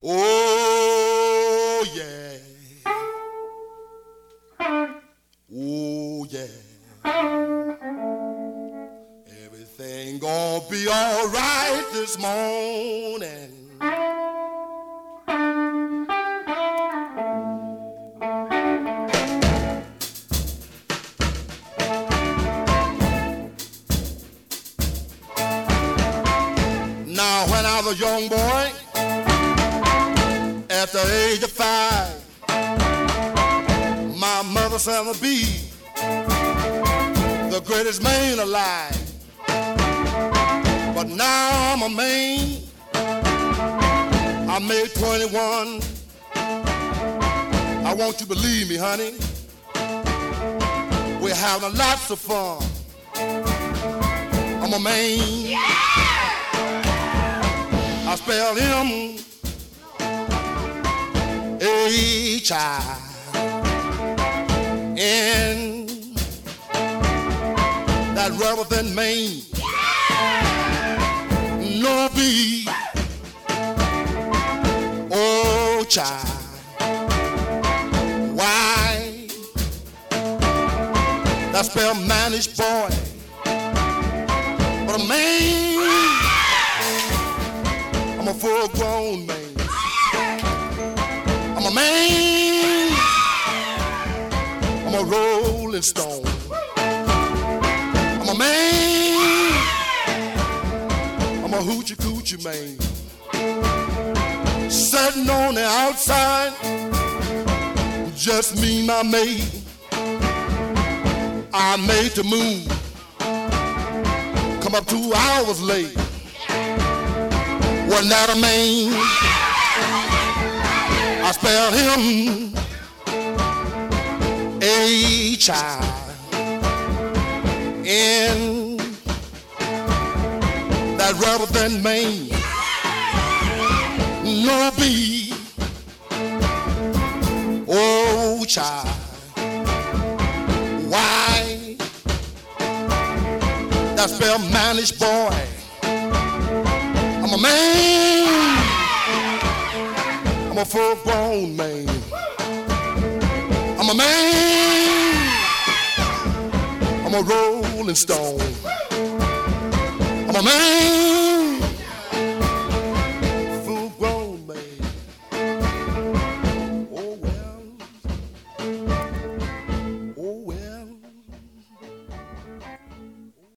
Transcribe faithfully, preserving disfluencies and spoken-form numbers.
Oh yeah. Oh yeah. Everything gonna be all right this morning. Now when I was a young boy, at the age of five, my mother said I'd be the greatest man alive. But now I'm a man, I made twenty-one. I want you to believe me, honey, we're having lots of fun. I'm a man, yeah! I spell him H I N, that rather than Maine, no B, oh child, why, that spell managed boy, but a man, I'm a full grown man. I'm a man, I'm a rolling stone. I'm a man, I'm a hoochie coochie man. Sitting on the outside, just me and my maid. I made the move, come up two hours late. Wasn't that a man? I spelled him H I N, that rather than Maine, no B, oh child, why, that spell managed boy. I'm a man, I'm a full-grown man. I'm a man, I'm a rolling stone. I'm a man,